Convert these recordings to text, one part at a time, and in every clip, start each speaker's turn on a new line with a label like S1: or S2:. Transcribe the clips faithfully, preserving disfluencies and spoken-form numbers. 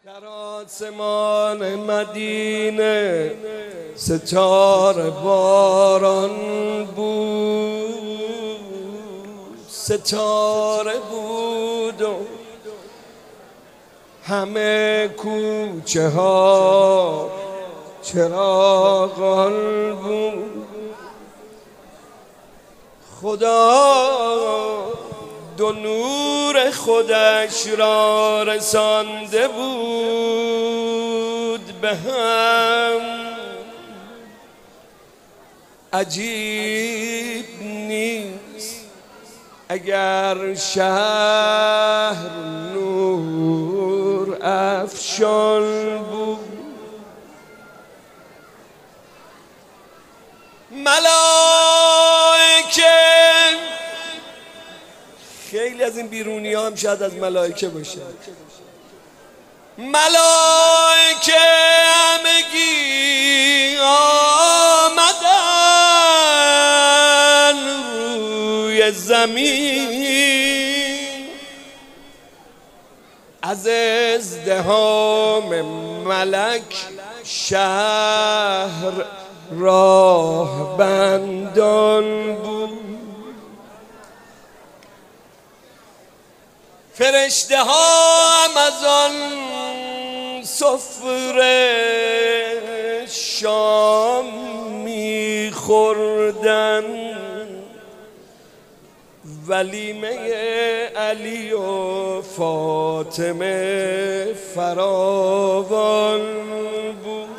S1: در آسمان مدینه ستاره باران بود، ستاره بود و همه کوچه ها چراغان بود. خدا دو نور خودش را رسانده بود به هم. عجیب نیست اگر شهر نور افشان بود. ملائکه، خیلی از این بیرونی ها هم شاید از ملائکه باشه. ملائکه همگی آمدن روی زمین، از ازدحام ملک شهر راه بندان بود. فرشته ها هم از آن سفره شام می‌خوردن. ولیمه علی و فاطمه فراوان بود.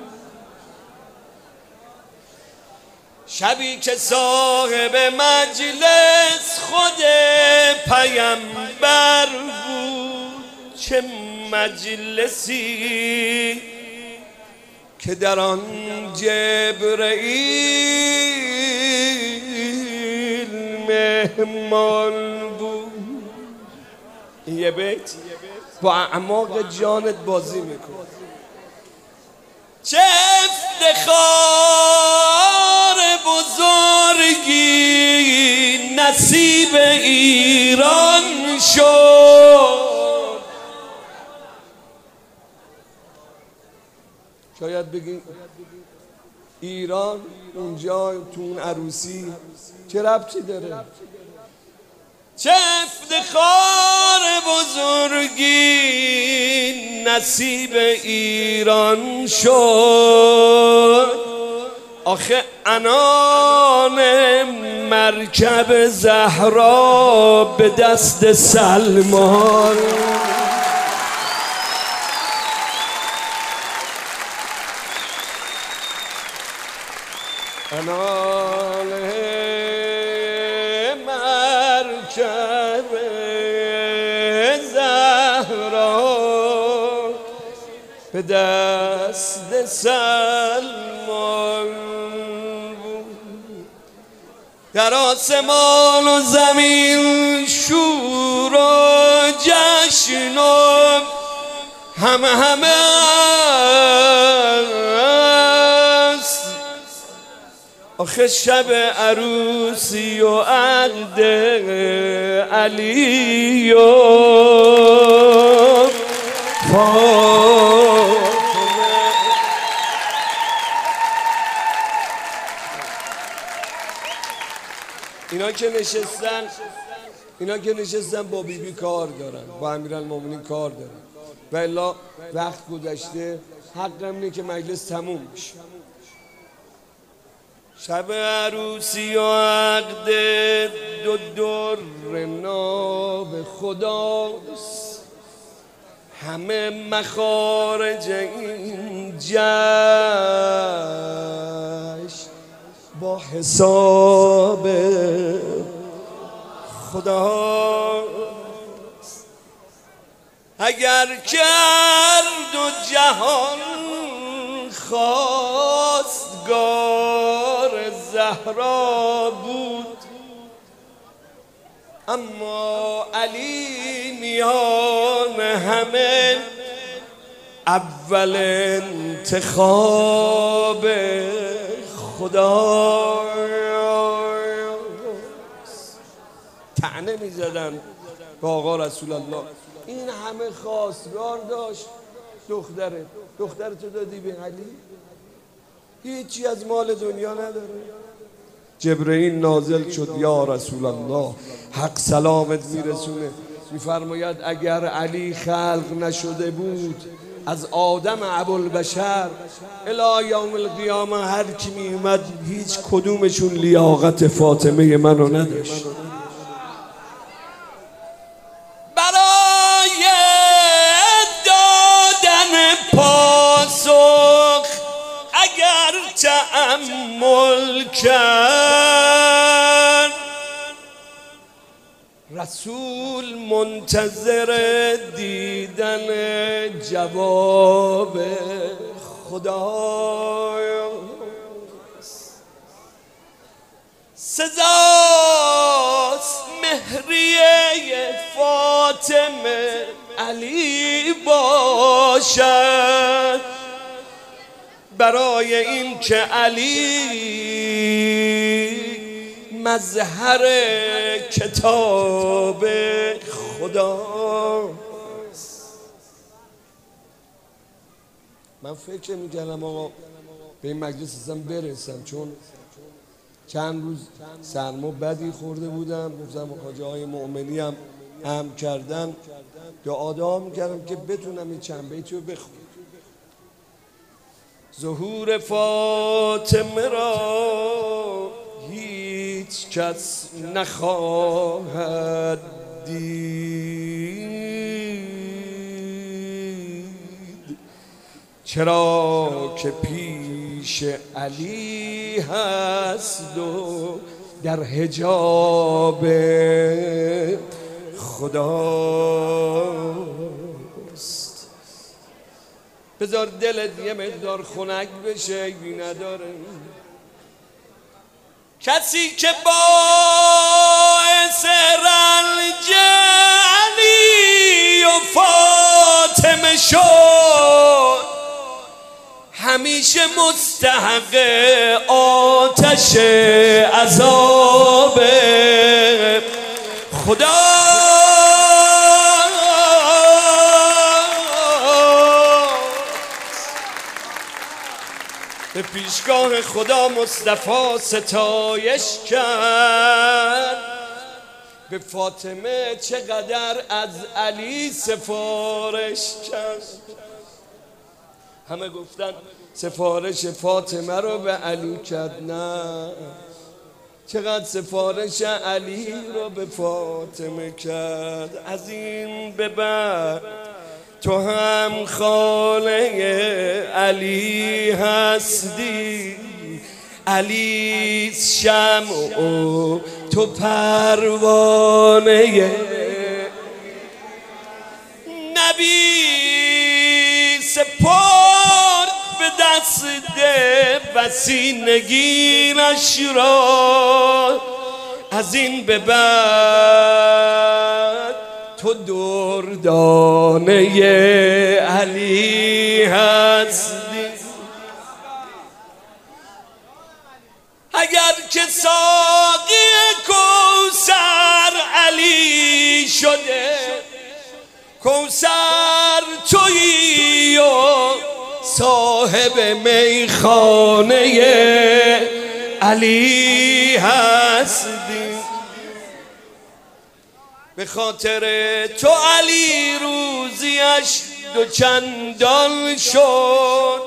S1: شبی که صاحب مجلس خود پیامبر بود، چه مجلسی که در آن جبرئیل مهمان بود. این یه بیت با اعماق جانت بازی میکنه. چه افتخار بزرگی نصیب ایران شد. شاید بگین ایران اونجا تو اون عروسی چه ربطی داره؟ چه افتخار بزرگی نصیب ایران شد. آخه عنان مرکب زهرا به دست سلمان. عنان مرکب زهرا به دست سلمان بود. در آسمان و زمین شور و جشن و همه همه است. آخه شب عروسی و عقد علی و فاطمه. اینا که نشستن اینا که نشستن با بیبی بی کار دارن، با امیرالمومنین کار دارن، و الا وقت گذشته حقم اینه که مجلس تموم بشه. شب عروسی و عقد دو در ناب خداست. همه مخارج این جشن با حساب خداست. اگر کرد و جهان خواستگار زهرا بود، اما علی میان همه اول انتخاب خدا. طعنه میزدن به آقا رسول الله. این همه خواستگار داشت، دختره دخترتو دادی به علی، هیچی از مال دنیا نداره. جبرئیل نازل شد، یا رسول الله حق سلامت میرسونه، میفرماید اگر علی خلق نشده بود از آدم ابوالبشر الی یوم القیامه هر کی می اومد هیچ کدومشون لیاقت فاطمه منو نداشت. برای دادن پاسخ اگر تأمل کرد، رسول منتظر دیدن جواب خدا. سزاست مهریه فاطمه علی باشد، برای این که علی مظهر کتاب خدا. من فکر میکردم آقا به این مجلس اصلا برسم، چون چند روز سرما بدی خورده بودم، گفتم حاجی های مؤمنی هم هم کردن، دعا دعا میکردم که بتونم این چند بیتی رو بخونم. ظهور فاطمه را هیچ کس نخواهد دید، چرا که پیش علی هست و در حجاب خداست. بذار دلت یه مقدار خنک بشه، ایبی نداره. کسی که باعث رنج علی و فاطمه شد همیشه مستحق آتش عذاب خدا. به پیشگاه خدا مصطفی ستایش کرد، به فاطمه چقدر از علی سفارش کرد. همه گفتن سفارش فاطمه رو به علی کرد، نه، چقدر سفارش علی رو به فاطمه کرد. از این به بعد تو هم خانه علی هستی، علی شمع و تو پروانه. نبی سپرد به دست وسینگیرش را، از این به بعد تو دردانه علی هستی. اگر که ساقی کوثر علی شده، کوثر تویی و صاحب میخانه علی هستی. به خاطر تو علی روزیش دو چندان شد،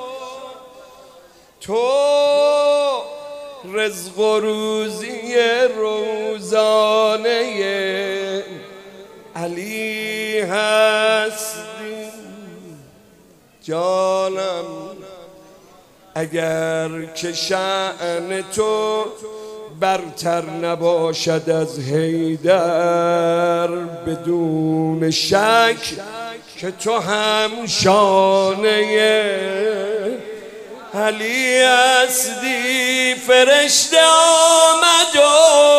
S1: تو رزق و روزی روزانه علی هستی. جانم اگر که شأن تو برتر نباشد از حیدر، بدون شک که تو هم شانه علی هستی. فرشته آمد و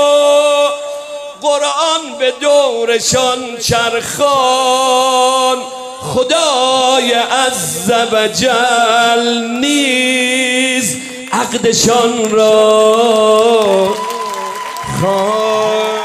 S1: قرآن به دورشان چرخان، خدای عز و جل نیز عقدشان را خوان.